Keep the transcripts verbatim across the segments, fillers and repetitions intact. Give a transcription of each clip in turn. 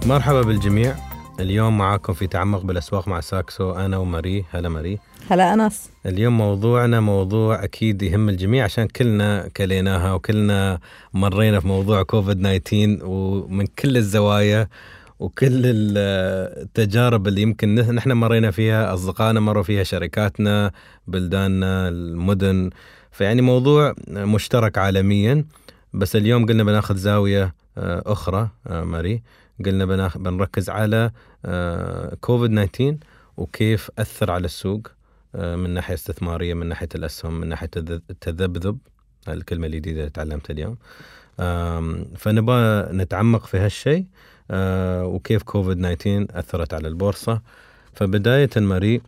مرحبا بالجميع. اليوم معاكم في تعمق بالأسواق مع ساكسو، أنا وماري. هلا ماري. هلا أنس. اليوم موضوعنا موضوع أكيد يهم الجميع عشان كلنا كليناها وكلنا مرينا في موضوع كوفيد تسعة عشر ومن كل الزوايا وكل التجارب اللي يمكن نحن مرينا فيها، أصدقائنا مروا فيها، شركاتنا، بلداننا، المدن. فيعني موضوع مشترك عالميا. بس اليوم قلنا بناخذ زاوية أخرى ماري، قلنا بنركز على كوفيد تسعة عشر وكيف أثر على السوق من ناحية استثمارية، من ناحية الأسهم، من ناحية التذبذب، الكلمة الجديدة اللي تعلمتها اليوم. فنبغى نتعمق في هالشيء وكيف كوفيد تسعة عشر أثرت على البورصة. فبداية ماري،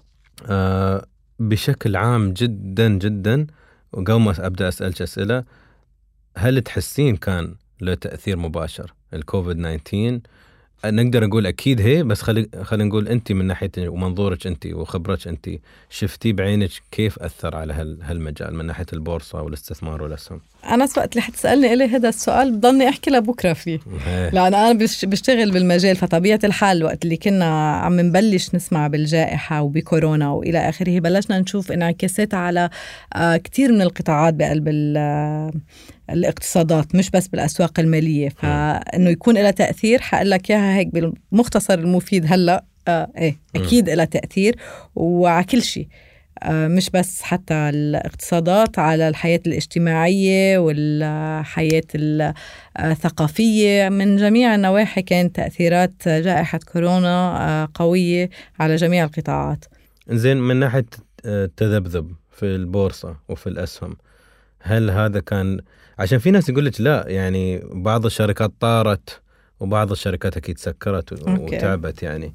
بشكل عام جدا جدا، وقبل ما أبدأ أسألك أسئلة، هل تحسين كان له تأثير مباشر الكوفيد تسعة عشر؟ نقدر نقول أكيد هي، بس خلي خلينا نقول أنت من ناحية ومنظورك أنت وخبرتك أنت، شفتي بعينك كيف أثر على هالمجال من ناحية البورصة والاستثمار والأسهم؟ أنا وقت اللي حتسألني إلي هذا السؤال بضلني أحكي لبكرة فيه، لأن أنا بشتغل بالمجال. فطبيعة الحال وقت اللي كنا عم نبلش نسمع بالجائحة وبكورونا وإلى آخره، بلشنا نشوف انعكاسات على كتير من القطاعات بقلب الاقتصادات، مش بس بالأسواق المالية. فإنه يكون لها تأثير، حقول لك إياها هيك بالمختصر المفيد هلأ. آه إيه أكيد لها تأثير وعلى كل شيء، آه مش بس حتى الاقتصادات، على الحياة الاجتماعية والحياة الثقافية. من جميع النواحي كانت تأثيرات جائحة كورونا آه قوية على جميع القطاعات. زين، من ناحية التذبذب في البورصة وفي الأسهم، هل هذا كان عشان في ناس يقولك لا، يعني بعض الشركات طارت وبعض الشركات أكيد سكرت وتعبت؟ يعني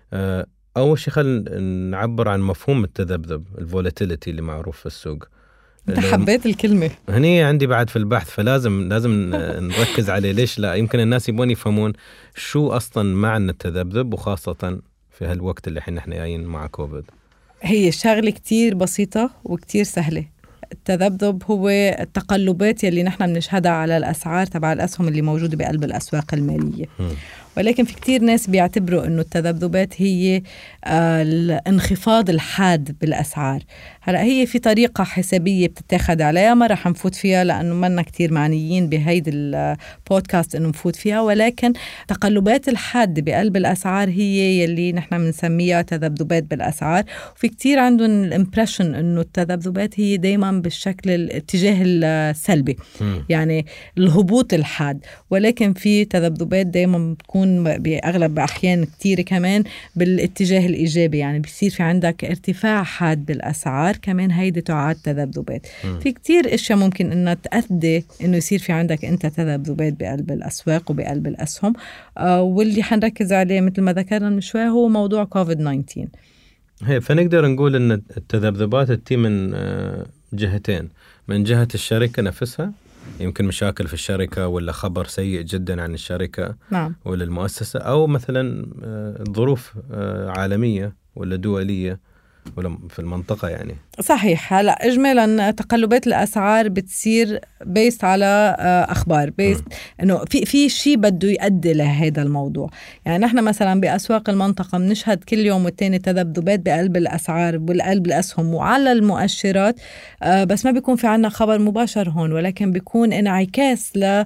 أول شيء خلينا نعبر عن مفهوم التذبذب، الفولاتيليتي اللي معروف في السوق. أنت حبيت الكلمة، هني عندي بعد في البحث، فلازم لازم نركز عليه. ليش لا؟ يمكن الناس يبون يفهمون شو أصلا معنى التذبذب، وخاصة في هالوقت اللي حين احنا جايين مع كوفيد. هي شغلة كتير بسيطة وكتير سهلة. التذبذب هو التقلبات يلي نحن بنشهدها على الأسعار تبع الأسهم اللي موجودة بقلب الأسواق المالية. م. ولكن في كتير ناس بيعتبروا أنه التذبذبات هي آه الانخفاض الحاد بالأسعار. هلأ هي في طريقة حسابية بتتاخد عليها، ما رح نفوت فيها لأنه منا كتير معنيين بهيد البودكاست أنه نفوت فيها. ولكن تقلبات الحاد بقلب الأسعار هي يلي نحن بنسميها تذبذبات بالأسعار. وفي كتير عندهم الامبريشن أنه التذبذبات هي دايما بالشكل الاتجاه السلبي، م. يعني الهبوط الحاد. ولكن في تذبذبات دايما بتكون بأغلب أحيان كتير كمان بالاتجاه الإيجابي، يعني بيصير في عندك ارتفاع حاد بالأسعار، كمان هيدي تعاد تذبذبات. في كتير اشياء ممكن انها تأدي انه يصير في عندك انت تذبذبات بقلب الأسواق وبقلب الأسهم. آه واللي حنركز عليه مثل ما ذكرنا من شوي هو موضوع كوفيد تسعة عشر. هي فنقدر نقول ان التذبذبات تتي من جهتين، من جهة الشركة نفسها، يمكن مشاكل في الشركة ولا خبر سيء جدا عن الشركة، نعم. ولا المؤسسة، أو مثلا ظروف عالمية ولا دولية ولا في المنطقة. يعني صحيح. هلا اجمالا تقلبات الاسعار بتصير بيست على اخبار، بيست انه في في شيء بده يؤدي لهذا الموضوع. يعني نحن مثلا باسواق المنطقه بنشهد كل يوم والتاني تذبذبات بقلب الاسعار بالقلب الاسهم وعلى المؤشرات، بس ما بيكون في عنا خبر مباشر هون، ولكن بيكون انعكاس ل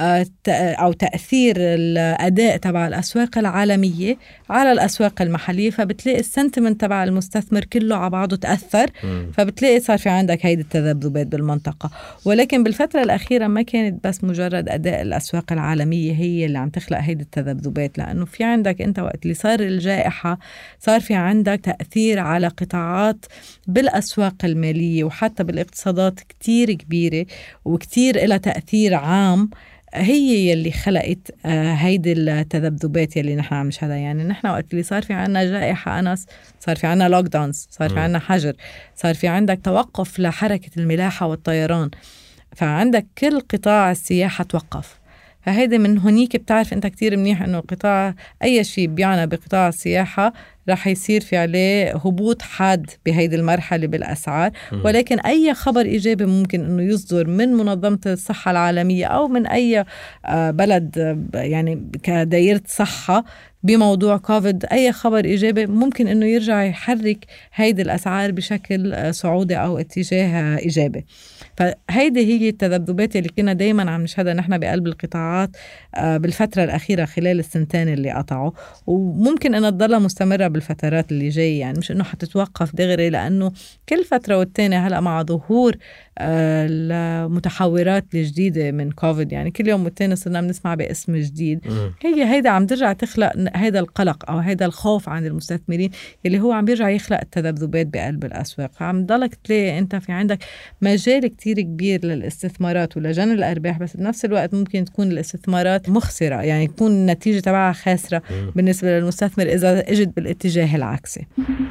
او تاثير الاداء تبع الاسواق العالميه على الاسواق المحليه. فبتلاقي السنتمنت تبع المستثمر كله على بعضه تاثر، فبتلاقي صار في عندك هيدي التذبذبات بالمنطقة. ولكن بالفترة الأخيرة ما كانت بس مجرد أداء الأسواق العالمية هي اللي عم تخلق هيدي التذبذبات، لأنه في عندك أنت وقت اللي صار الجائحة صار في عندك تأثير على قطاعات بالأسواق المالية وحتى بالاقتصادات كتير كبيرة وكتير إلها تأثير عام، هي يلي خلقت آه هيدي التذبذبات يلي نحن عم نشهدها. يعني نحن وقت اللي صار في عنا جائحة أنس، صار في عنا لوك داونز، صار في عنا حجر، صار في عندك توقف لحركة الملاحة والطيران، فعندك كل قطاع السياحة توقف. فهيدا من هونيك بتعرف أنت كتير منيح إنه قطاع أي شيء بيعنى بقطاع السياحة رح يصير في عليه هبوط حاد بهيدي المرحلة بالأسعار. ولكن أي خبر إيجابي ممكن إنه يصدر من منظمة الصحة العالمية أو من أي بلد يعني كدائرة صحة بموضوع كوفيد، أي خبر إيجابي ممكن إنه يرجع يحرك هيدي الأسعار بشكل صعودي أو اتجاه إيجابي. فهيدي هي التذبذبات اللي كنا دايما عم نشهدها نحن بقلب القطاعات بالفترة الأخيرة خلال السنتين اللي قطعوا، وممكن أنها تضلها مستمرة بالفترات اللي جاية، يعني مش أنه حتتوقف دغري، لأنه كل فترة والتانية هلأ مع ظهور المتحورات الجديدة من كوفيد، يعني كل يوم والتاني صرنا بنسمع باسم جديد، هي هيدا عم ترجع تخلق هيدا القلق أو هيدا الخوف عند المستثمرين اللي هو عم بيرجع يخلق التذبذبات بقلب الأسواق. فعم ضلك تلاقي أنت في عندك مجال كتير كبير للاستثمارات ولجنى الأرباح، بس بنفس الوقت ممكن تكون الاستثمارات مخسرة، يعني يكون النتيجة تبعها خاسرة بالنسبة للمستثمر إذا اجت بالاتجاه العكسي.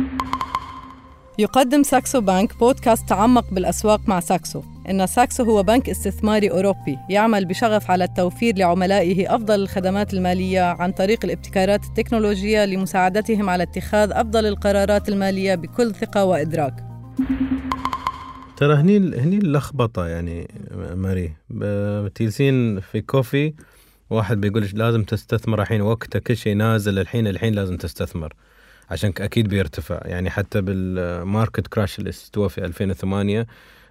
يقدم ساكسو بانك بودكاست تعمق بالأسواق مع ساكسو. إن ساكسو هو بنك استثماري أوروبي يعمل بشغف على التوفير لعملائه أفضل الخدمات المالية عن طريق الابتكارات التكنولوجية لمساعدتهم على اتخاذ أفضل القرارات المالية بكل ثقة وإدراك. ترى هني هني اللخبطة يعني ماري، بتجلسين في كوفي واحد بيقولش لازم تستثمر الحين، وقتها كل شيء نازل الحين الحين لازم تستثمر عشان أكيد بيرتفع. يعني حتى بالماركت كراش اللي استوى في ألفين وثمانية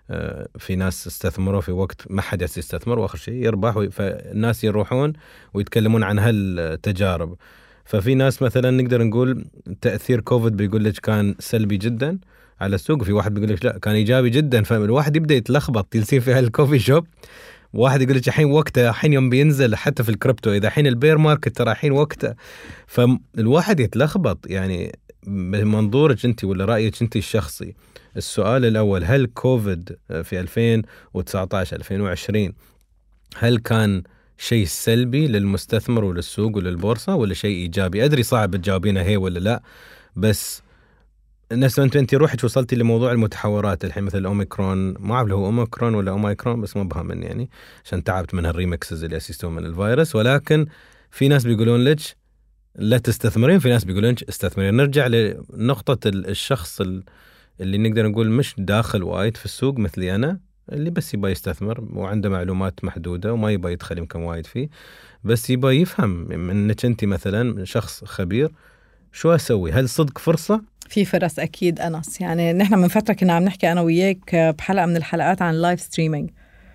في ناس استثمروا في وقت ما حد يستثمر، وآخر شيء يربح، فالناس يروحون ويتكلمون عن هالتجارب. ففي ناس مثلا نقدر نقول تأثير كوفيد بيقول لك كان سلبي جدا على السوق، في واحد بيقول لك لا كان إيجابي جدا. فالواحد يبدأ يتلخبط، تلسين في هالكوفي شوب، واحد يقول لك الحين وقته، الحين يوم بينزل حتى في الكريبتو إذا الحين البير ماركت ترى الحين وقته. فالواحد يتلخبط. يعني بمنظورك أنت ولا رأيك أنت الشخصي، السؤال الأول، هل كوفيد في ألفين وتسعة عشر ألفين وعشرين هل كان شيء سلبي للمستثمر وللسوق وللبورصة ولا شيء إيجابي؟ أدري صعب تجاوبينها هي ولا لا، بس الناس أنت أنت روحك وصلتي لموضوع المتحورات الحين مثل الأوميكرون، ما أعرف هو أوميكرون ولا أوميكرون، بس ما بهم من يعني عشان تعبت من هالريمكسز اللي أسيستون من الفيروس. ولكن في ناس بيقولون لك لا تستثمرين، في ناس بيقولون استثمرين. نرجع لنقطة الشخص اللي نقدر نقول مش داخل وايد في السوق مثلي أنا، اللي بس يبغى يستثمر وعنده معلومات محدودة وما يبغى يدخل يمكن وايد فيه، بس يبغى يفهم منك أنت مثلا شخص خبير شو أسوي. هل صدق فرصة؟ في فرص أكيد أنس. يعني نحن من فترة كنا عم نحكي أنا وياك بحلقة من الحلقات عن لايف ستريمينج،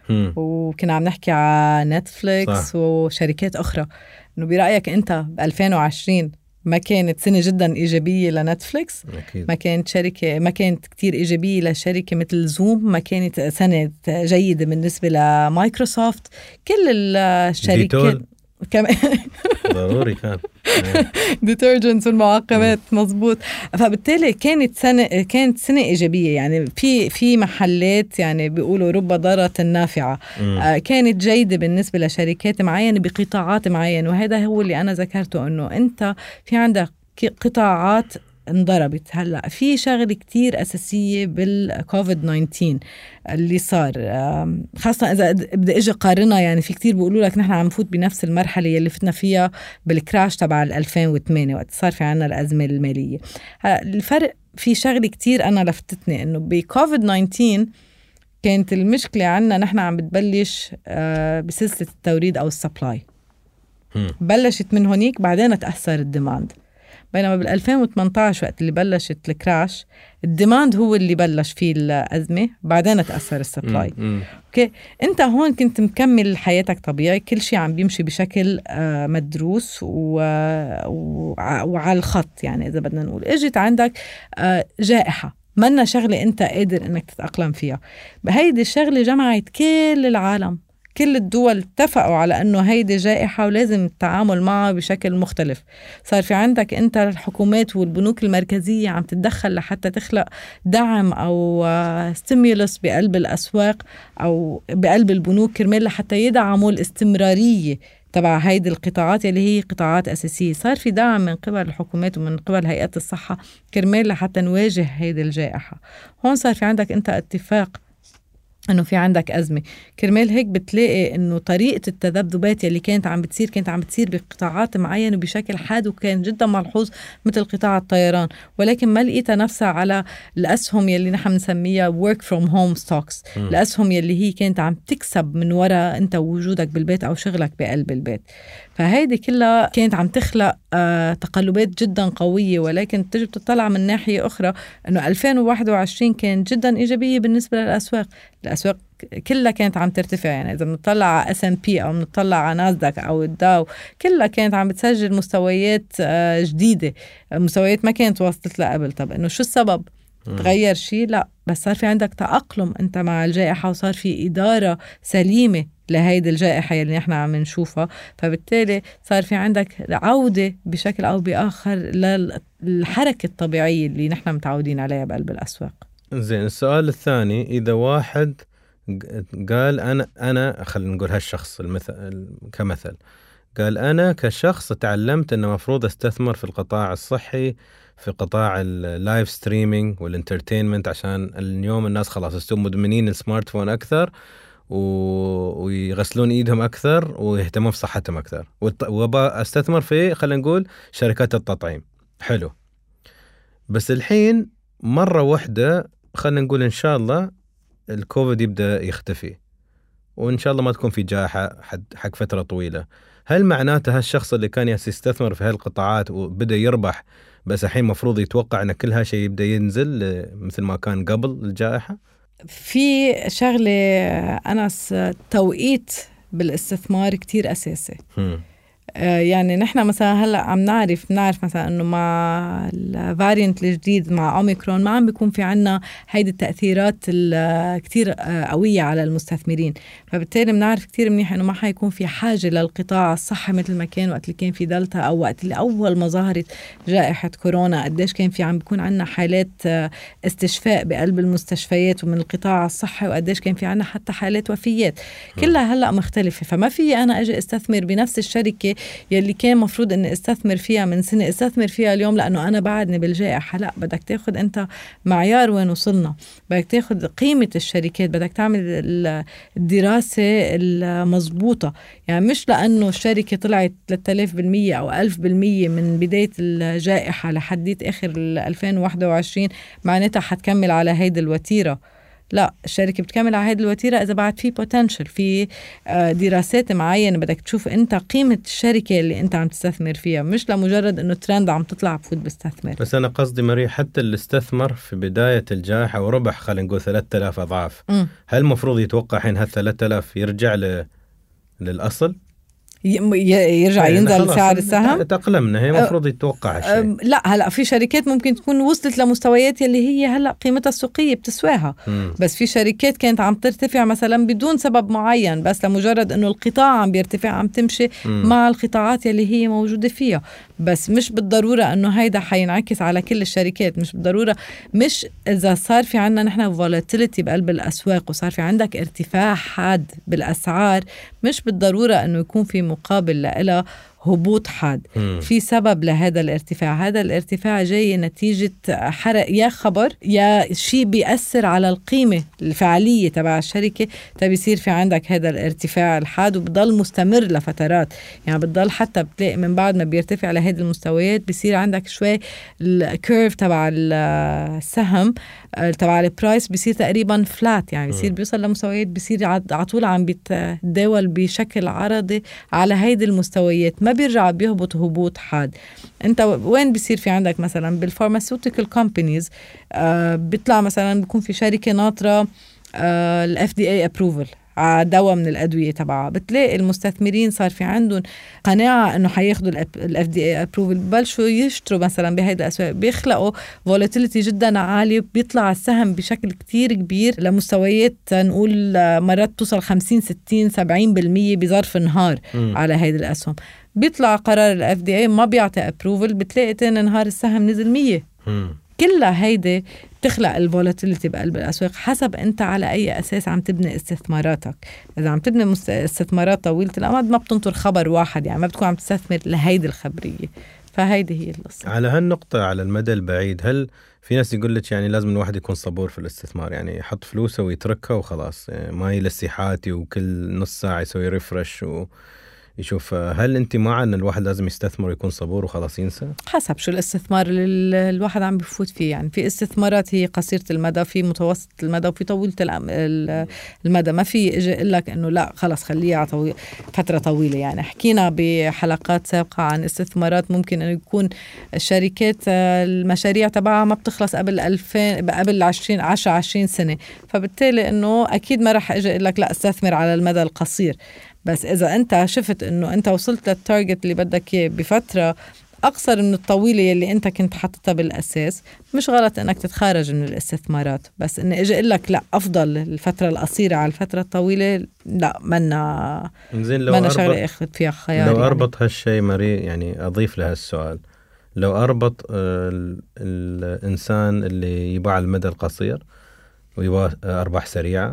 وكنا عم نحكي عن نتفليكس صح. وشركات أخرى، إنه برأيك أنت بألفين وعشرين ما كانت سنة جدا إيجابية لنتفليكس؟ أكيد. ما كانت شركة ما كانت كتير إيجابية لشركة مثل زوم، ما كانت سنة جيدة بالنسبة لمايكروسوفت، كل الشركات كمان ضروري كان ديترجنتس والمعقمات مزبوط. فبالتالي كانت سنة كانت سنة إيجابية، يعني في في محلات يعني بيقولوا رب ضارة نافعة، آه كانت جيدة بالنسبة لشركات معينة بقطاعات معينة. وهذا هو اللي أنا ذكرته، إنه أنت في عندك قطاعات انضربت. هلأ في شغلة كتير أساسية بالكوفيد تسعة عشر اللي صار، خاصة إذا بدي أجي قارنها، يعني في كتير بيقولوا لك نحن عم نفوت بنفس المرحلة اللي فتنا فيها بالكراش تبع ألفين وثمانية وقت صار في عنا الأزمة المالية. الفرق في شغلة كتير أنا لفتتني، إنه بكوفيد تسعة عشر كانت المشكلة عنا نحن عم بتبلش بسلسلة التوريد أو السبلاي، بلشت من هونيك بعدين تأثر الديماند. بينما بالألفين وثمانية عشر وقت اللي بلشت الكراش الديماند هو اللي بلش فيه الأزمة، بعدين تأثر السبلاي. أوكي، أنت هون كنت مكمل حياتك طبيعي، كل شيء عم بيمشي بشكل آه مدروس و... و... وعلى الخط. يعني إذا بدنا نقول إجت عندك آه جائحة منا شغلة أنت قادر أنك تتأقلم فيها، هيدي الشغلة جمعت كل العالم، كل الدول اتفقوا على أنه هيدي جائحة ولازم التعامل معها بشكل مختلف. صار في عندك أنت الحكومات والبنوك المركزية عم تتدخل لحتى تخلق دعم أو ستيمولس بقلب الأسواق أو بقلب البنوك كرمال لحتى يدعموا الاستمرارية تبع هيدي القطاعات اللي هي قطاعات أساسية. صار في دعم من قبل الحكومات ومن قبل هيئات الصحة كرمال لحتى نواجه هيدي الجائحة. هون صار في عندك أنت اتفاق انه في عندك ازمه. كرمال هيك بتلاقي انه طريقه التذبذبات اللي كانت عم بتصير كانت عم بتصير بقطاعات معينه بشكل حاد وكان جدا ملحوظ مثل قطاع الطيران، ولكن ما لقيتها نفسها على الاسهم يلي نحن بنسميها work from home stocks، م. الاسهم يلي هي كانت عم تكسب من وراء انت وجودك بالبيت او شغلك بقلب البيت. فهيدي كلها كانت عم تخلق آه تقلبات جدا قويه، ولكن تجي بتطلع من ناحيه اخرى انه ألفين وواحد وعشرين كان جدا ايجابيه بالنسبه للاسواق. الأسواق كلها كانت عم ترتفع، يعني إذا بنطلع على إس إند بي أو بنطلع على ناسداك أو الداو كلها كانت عم بتسجل مستويات جديدة، مستويات ما كانت وصلت لها قبل. طب إنه شو السبب؟ تغير شيء؟ لا، بس صار في عندك تأقلم أنت مع الجائحة وصار في إدارة سليمة لهيدي الجائحة اللي نحن عم نشوفها، فبالتالي صار في عندك عودة بشكل أو بآخر للحركة الطبيعية اللي نحن متعودين عليها بقلب الأسواق. زين، السؤال الثاني، إذا واحد قال أنا أنا خلينا نقول هالشخص المثل كمثل، قال أنا كشخص تعلمت أنه مفروض أستثمر في القطاع الصحي، في قطاع اللايف ستريمينج والانترتينمنت، عشان اليوم الناس خلاص يصيروا مدمنين السمارت فون أكثر و... ويغسلون إيدهم أكثر ويهتمون بصحتهم أكثر، وبا أستثمر في خلينا نقول شركات التطعيم. حلو، بس الحين مرة واحدة خلينا نقول إن شاء الله الكوفيد يبدأ يختفي وإن شاء الله ما تكون في جائحة حق فترة طويلة، هل معناته هالشخص اللي كان يستثمر في هالقطاعات وبدأ يربح بس الحين مفروض يتوقع أن كل هالشيء يبدأ ينزل مثل ما كان قبل الجائحة؟ في شغلة أنس، توقيت بالاستثمار كتير أساسي. هم. يعني نحن مثلا هلا عم نعرف نعرف مثلا انه مع الفاريانت الجديد مع اوميكرون ما عم بيكون في عنا هيدي التاثيرات الكتير قويه على المستثمرين، فبالتالي بنعرف كتير منيح انه ما حيكون في حاجه للقطاع الصحي مثل ما كان وقت اللي كان في دلتا او وقت اللي اول ما ظهرت جائحه كورونا. قديش كان في عم بيكون عنا حالات استشفاء بقلب المستشفيات ومن القطاع الصحي، وقديش كان في عنا حتى حالات وفيات، كلها هلا مختلفه. فما في انا اجي استثمر بنفس الشركه يلي كان مفروض اني استثمر فيها من سنة استثمر فيها اليوم لانه انا بعدني بالجائحة. لا، بدك تاخد انت معيار وين وصلنا، بدك تاخد قيمة الشركات، بدك تعمل الدراسة المضبوطة. يعني مش لانه الشركة طلعت ثلاثة آلاف بالمية او ألف بالمية من بداية الجائحة لحديت اخر ألفين وواحد وعشرين معناتها حتكمل على هيدا الوتيرة. لا، الشركة بتكمل على هذه الوتيرة إذا بعد في potential، في دراسات معينة بدك تشوف أنت قيمة الشركة اللي أنت عم تستثمر فيها، مش لمجرد أنه ترند عم تطلع بفوت بستثمر. بس أنا قصدي مريح، حتى اللي استثمر في بداية الجائحة وربح خلينا نقول ثلاثة آلاف أضعاف، م. هل مفروض يتوقع حين هال ثلاثة آلاف يرجع ل... للأصل؟ يرجع ينزل سعر السهم؟ تأقلمنا، هي مفروض يتوقع هالشيء. لا، هلأ في شركات ممكن تكون وصلت لمستويات اللي هي هلأ قيمتها السوقية بتسواها، مم. بس في شركات كانت عم ترتفع مثلا بدون سبب معين، بس لمجرد انه القطاع عم بيرتفع عم تمشي مم. مع القطاعات اللي هي موجودة فيها. بس مش بالضرورة انه هيدا حينعكس على كل الشركات، مش بالضرورة. مش اذا صار في عنا نحن volatility بقلب الاسواق وصار في عندك ارتفاع حاد بالاسعار، مش بالضرورة انه يكون في مقابل لها هبوط حاد. مم. في سبب لهذا الارتفاع، هذا الارتفاع جاي نتيجة حرق يا خبر يا شيء بيأثر على القيمة الفعلية تبع الشركة، تبيصير في عندك هذا الارتفاع الحاد وبضل مستمر لفترات. يعني بتضل حتى بتلاقي من بعد ما بيرتفع لهذه المستويات بيصير عندك شوي الكيرف تبع السهم تبع البرايس بيصير تقريبا فلات، يعني بيصير بيوصل لمستويات بيصير على طول عم بيتداول بشكل عرضي على هيدي المستويات، ما بيرجع بيهبط هبوط حاد. انت وين بيصير في عندك مثلا بالفارماسيوتيكال كومبانيز آه بيطلع مثلا بيكون في شركة ناطرة آه ال إف دي إيه approval على دواء من الأدوية تبعها، بتلاقي المستثمرين صار في عندهم قناعة إنه حياخدوا ال إف دي إيه approval، ببلشوا يشتروا مثلا بهيدا الأسواق، بيخلقوا volatility جدا عالية، بيطلع السهم بشكل كتير كبير لمستويات نقول مرات توصل خمسين ستين سبعين بالمية بظرف نهار م. على هيدا الأسهم. بيطلع قرار ال إف دي إيه ما بيعطي approval، بتلاقي تاني نهار السهم نزل مية. م. كلها هيدا تخلق الفولاتيليتي بقلب الأسواق. حسب أنت على أي أساس عم تبني استثماراتك. إذا عم تبني استثمارات طويلة الأمد ما بتنطر خبر واحد، يعني ما بتكون عم تستثمر لهيدي الخبرية، فهيدي هي القصة. على هالنقطة، على المدى البعيد، هل في ناس يقول لك يعني لازم الواحد يكون صبور في الاستثمار، يعني يحط فلوسه ويتركها وخلاص، يعني ما يلسي حاتي وكل نص ساعة يسوي ريفرش ويشوف؟ هل انت مع ان الواحد لازم يستثمر ويكون صبور وخلاص ينسى؟ حسب شو الاستثمار اللي الواحد عم بفوت فيه. يعني في استثمارات هي قصيرة المدى، في متوسط المدى، وفي طويلة المدى. ما في اجي اقول لك انه لا خلاص خليها طويل فترة طويلة. يعني حكينا بحلقات سابقة عن استثمارات ممكن انه يكون الشركات المشاريع تبعها ما بتخلص قبل ألفين قبل عشرين عشرة عشرين سنة، فبالتالي انه اكيد ما رح اجي اقول لك لا استثمر على المدى القصير. بس إذا أنت شفت إنه أنت وصلت للتارجت اللي بدك إياه بفترة أقصر من الطويلة يلي أنت كنت حاطتها بالأساس، مش غلط إنك تتخارج من الاستثمارات. بس إني أجي أقول لك لا أفضل الفترة القصيرة على الفترة الطويلة، لا منا منا شغلة أخذ فيها خيار. لو يعني. أربط هالشيء مري، يعني أضيف لها السؤال، لو أربط ال الإنسان اللي يباع المدى القصير ويباع أرباح سريعة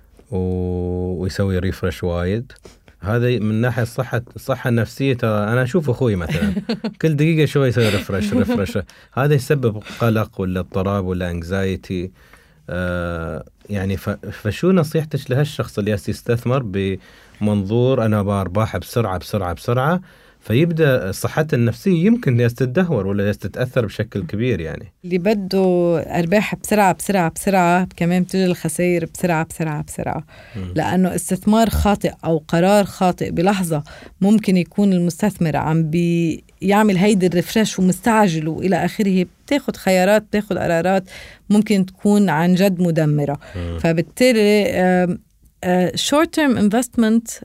ويسوي ريفرش وايد، هذا من ناحية الصحة الصحة النفسية. ترى أنا أشوف أخوي مثلا كل دقيقة شوي يسوي ريفرش ريفرش هذا يسبب قلق ولا اضطراب ولا انكزايتي. آه يعني فشو نصيحتك لهالشخص اللي يستثمر بمنظور أنا بأرباح بسرعة بسرعة بسرعة، فيبدأ صحته النفسية يمكن تتدهور ولا تتأثر بشكل كبير؟ يعني اللي بده أرباح بسرعة بسرعة بسرعة كمان بتجي الخسائر بسرعة بسرعة بسرعة. م. لأنه استثمار خاطئ أو قرار خاطئ بلحظة ممكن يكون المستثمر عم بيعمل هيدي الرفرش ومستعجل وإلى آخره، بتاخد خيارات بتاخد قرارات ممكن تكون عن جد مدمرة. م. فبالتالي short term investment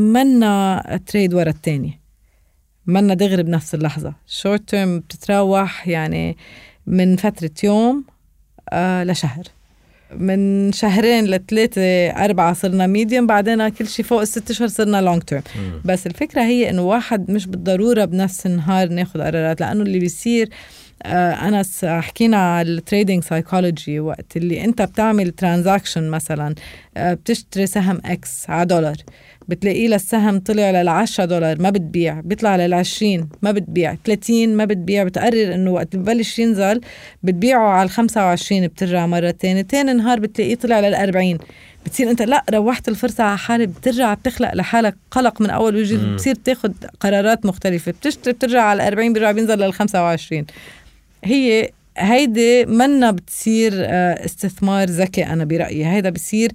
منا تريد ورا التاني، منا دغري بنفس اللحظة. short term بتتراوح يعني من فترة يوم آه لشهر، من شهرين لثلاثة أربعة صرنا ميديوم، بعدين كل شيء فوق الست شهور صرنا long term. بس الفكرة هي إنه واحد مش بالضرورة بنفس النهار ناخد قرارات، لأنه اللي بيصير آه أنا حكينا على التريدينج سايكولوجي، وقت اللي أنت بتعمل ترانزاكشن مثلا آه بتشتري سهم إكس على دولار، بتلاقيه للسهم طلع للعشرة دولار ما بتبيع، بيطلع للعشرين ما بتبيع، ثلاثين ما بتبيع، بتقرر انه وقت ببلش ينزل بتبيعه على الخمسة وعشرين، بترجع مرة تاني تاني نهار بتلاقيه طلع للأربعين، بتصير انت لا روحت الفرصة على حالك، بترجع بتخلق لحالك قلق من اول وجديد، بتصير تاخد قرارات مختلفة، بتشتري بترجع على الأربعين بيرجع بينزل للخمسة وعشرين. هي هيدي منا بتصير استثمار ذكي. أنا برأيي هيدا بصير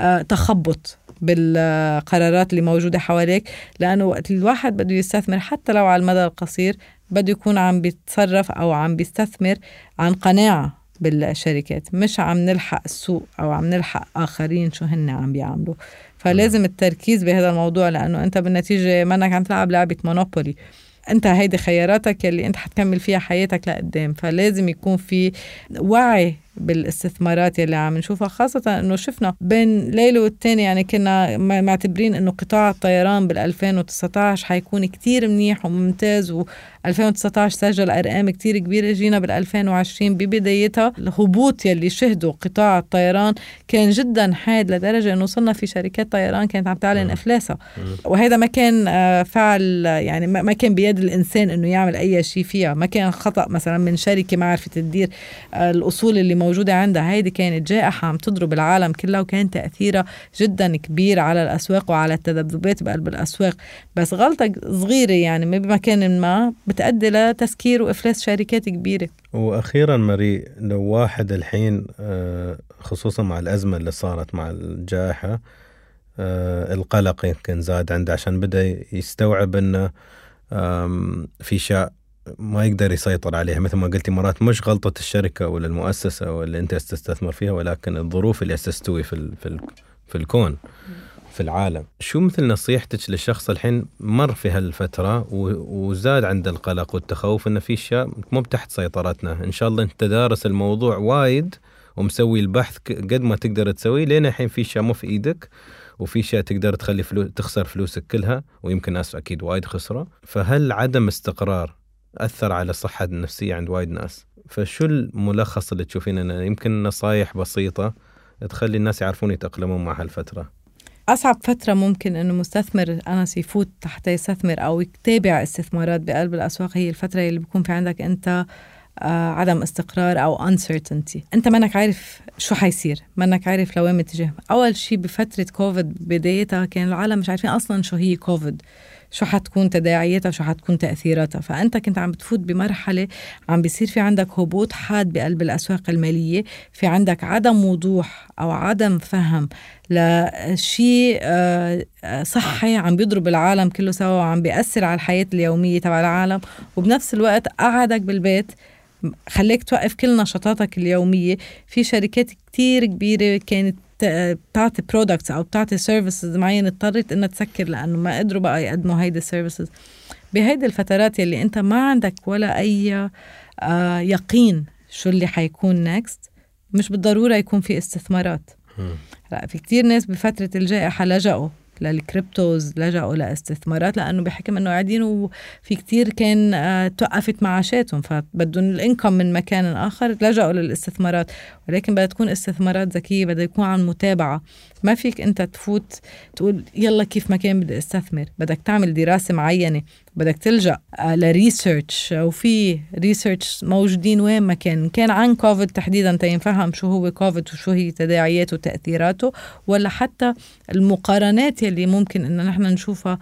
تخبط بالقرارات اللي موجودة حواليك، لأنه وقت الواحد بده يستثمر حتى لو على المدى القصير بده يكون عم بيتصرف أو عم بيستثمر عن قناعة بالشركات، مش عم نلحق السوق أو عم نلحق آخرين شو هن عم بيعملوا. فلازم التركيز بهذا الموضوع، لأنه أنت بالنتيجة منك عم تلعب لعبة مونوبولي، أنت هيدي خياراتك اللي أنت حتكمل فيها حياتك لقدام. فلازم يكون في وعي بالاستثمارات اللي عم نشوفها، خاصة أنه شفنا بين ليلة والتاني يعني كنا معتبرين أنه قطاع الطيران بالألفين وتسعة عشر حيكون كتير منيح وممتاز، وألفين وتسعة عشر سجل أرقام كتير كبيرة. جينا بالألفين وعشرين ببدايتها الهبوط يلي شهدوا قطاع الطيران كان جدا حاد، لدرجة أنه وصلنا في شركات طيران كانت عم تعلن إفلاسها، وهذا ما كان فعل يعني ما كان بيد الإنسان أنه يعمل أي شيء فيها، ما كان خطأ مثلا من شركة ما عرفت تدير الأصول اللي موجودة عندها. هيدي كانت جائحة عم تضرب العالم كله، وكان تأثيرها جدا كبير على الأسواق وعلى التذبذبات بقلب الأسواق. بس غلطة صغيرة يعني بمكان ما بتأدي لتسكير وإفلاس شركات كبيرة. وأخيرا مري، لو واحد الحين خصوصا مع الأزمة اللي صارت مع الجائحة القلق يمكن زاد عنده، عشان بدأ يستوعب أنه في شيء ما يقدر يسيطر عليها، مثل ما قلتي مرات مش غلطة الشركة ولا المؤسسة ولا أنت تستثمر فيها، ولكن الظروف اللي تستوي في في في الكون في العالم. شو مثل نصيحتك للشخص الحين مر في هالفترة وزاد عند القلق والتخوف إن في أشياء مو تحت سيطرتنا؟ إن شاء الله أنت دارس الموضوع وايد ومسوي البحث قد ما تقدر تسوي، لين الحين في أشياء مو في إيدك، وفي شيء تقدر تخلي فلوس تخسر فلوسك كلها، ويمكن ناس أكيد وايد خسرة. فهل عدم استقرار أثر على الصحة النفسية عند وايد ناس؟ فشو الملخص اللي تشوفين أنه يمكن نصايح بسيطة تخلي الناس يعرفون يتأقلمون مع هالفترة؟ أصعب فترة ممكن إنه مستثمر أنس يفوت حتى يستثمر أو يتابع استثمارات بقلب الأسواق هي الفترة اللي بيكون في عندك أنت آه عدم استقرار أو uncertainty. أنت منك عارف شو حيصير، منك عارف لوين متجه. أول شيء بفترة كوفيد بدايتها كان العالم مش عارفين أصلا شو هي كوفيد، شو حتكون تداعياتها، شو حتكون تأثيراتها. فأنت كنت عم بتفوت بمرحلة عم بيصير في عندك هبوط حاد بقلب الأسواق المالية، في عندك عدم وضوح أو عدم فهم لشيء صحي عم بيضرب العالم كله سوا وعم بيأثر على الحياة اليومية تبع العالم، وبنفس الوقت قعدك بالبيت خليك توقف كل نشاطاتك اليومية. في شركات كتير كبيرة كانت بتعطي برودكتس أو بتعطي سيرفيسز معين اضطرت إنها تسكر لأنه ما قدروا بقى يقدموا هيدي السيرفيسز. بهيدي الفترات يلي أنت ما عندك ولا أي آه يقين شو اللي حيكون نيكست، مش بالضرورة يكون في استثمارات. لا، في كتير ناس بفترة الجائحة لجأوا للكريبتوز، لجأوا لاستثمارات لأنه بحكم أنه قاعدين وفي كتير كان آه توقفت معاشاتهم فبدون الانكم من مكان آخر، لجأوا للاستثمارات. ولكن بدها تكون استثمارات ذكية، بدها يكون عن متابعة. ما فيك أنت تفوت تقول يلا كيف ما كان بدي استثمر، بدك تعمل دراسة معينة، بدك تلجأ آه لريسيرش، وفي ريسيرش موجودين وين ما كان كان عن كوفيد تحديدا تينفهم شو هو كوفيد وشو هي تداعياته وتأثيراته، ولا حتى المقارنات اللي ممكن إن نحن نشوفها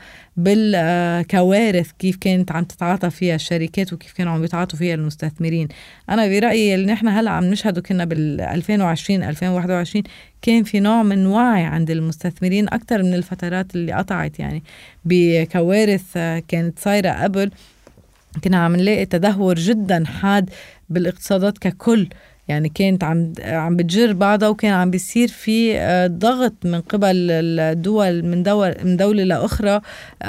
بالكوارث كيف كانت عم تتعاطى فيها الشركات وكيف كانوا عم يتعاطوا فيها المستثمرين. أنا برأيي اللي نحن هلأ عم نشهده كنا بال ألفين وعشرين ألفين وواحد وعشرين كان في نوع من وعي عند المستثمرين أكتر من الفترات اللي قطعت. يعني بكوارث كانت صايرة قبل كنا عم نلاقي تدهور جدا حاد بالاقتصادات ككل، يعني كانت عم عم بتجر بعضها وكان عم بيصير في ضغط من قبل الدول من دول من دولة لأخرى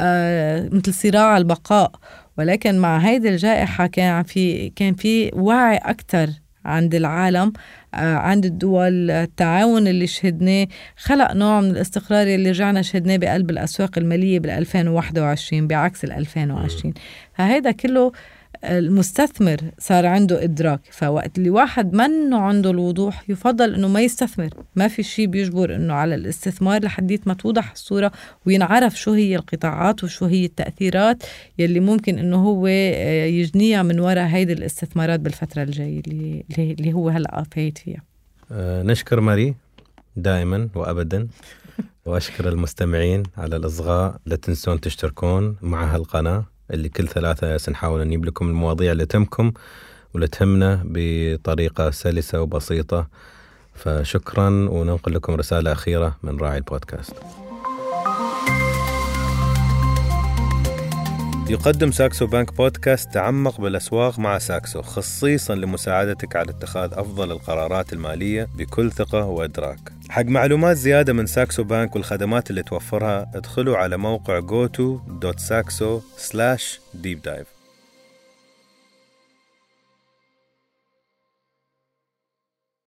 مثل صراع البقاء. ولكن مع هيدي الجائحة كان في كان في وعي أكتر عند العالم، عند الدول. التعاون اللي شهدناه خلق نوع من الاستقرار اللي رجعنا شهدناه بقلب الأسواق المالية بالألفين وواحد وعشرين بعكس الألفين وعشرين. فهذا كله المستثمر صار عنده إدراك. فوقت اللي واحد منه عنده الوضوح يفضل إنه ما يستثمر. ما في شيء بيجبر إنه على الاستثمار لحديت ما توضح الصورة وينعرف شو هي القطاعات وشو هي التأثيرات يلي ممكن إنه هو يجنيها من وراء هيدي الاستثمارات بالفترة الجاية اللي, اللي هو هلأ فايت فيها. أه نشكر ماري دائما وأبدا، وأشكر المستمعين على الإصغاء. لا تنسون تشتركون مع هالقناة اللي كل ثلاثة سنحاول نجيب لكم المواضيع اللي تهمكم واللي تهمنا بطريقة سلسة وبسيطة. فشكرا، وننقل لكم رسالة أخيرة من راعي البودكاست. يقدم ساكسو بانك بودكاست تعمق بالأسواق مع ساكسو، خصيصا لمساعدتك على اتخاذ أفضل القرارات المالية بكل ثقة وإدراك. حق معلومات زيادة من ساكسو بانك والخدمات اللي توفرها ادخلوا على موقع جو تو دوت ساكسو سلاش ديب دايف.